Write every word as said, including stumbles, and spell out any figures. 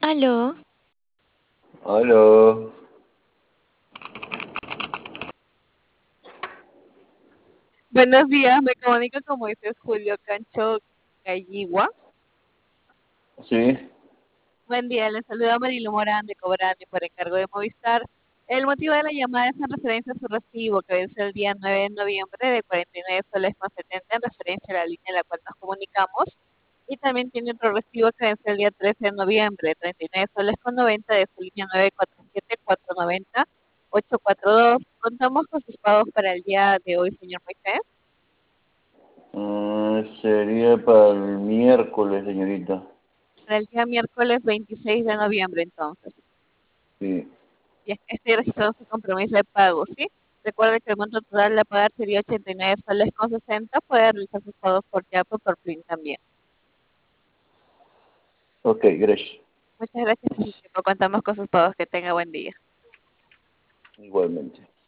Aló, Aló, Buenos días, me comunico con Moisés Julio Cancho Galligua. sí, Buen día, les saluda Marilu Morán de Cobrande por encargo de Movistar. El motivo de la llamada es en referencia a su recibo que vence el día nueve de noviembre de cuarenta y nueve soles con setenta en referencia a la línea en la cual nos comunicamos. Y también tiene otro recibo que vence el día trece de noviembre de treinta y nueve soles con noventa de su línea nueve cuatro siete cuatro nueve cero ocho cuatro dos. Contamos con sus pagos para el día de hoy, señor Moisés. mm, sería para el miércoles, señorita. Para el día miércoles veintiséis de noviembre, entonces. Sí, Y es que estoy registrando su compromiso de pago, ¿sí? Recuerde que el monto total a pagar sería ochenta y nueve soles con sesenta. Puede realizar sus pagos por Yapo o por Plin también. ok, gracias. Muchas gracias por su tiempo. Contamos con sus pagos. Que tenga buen día. Igualmente.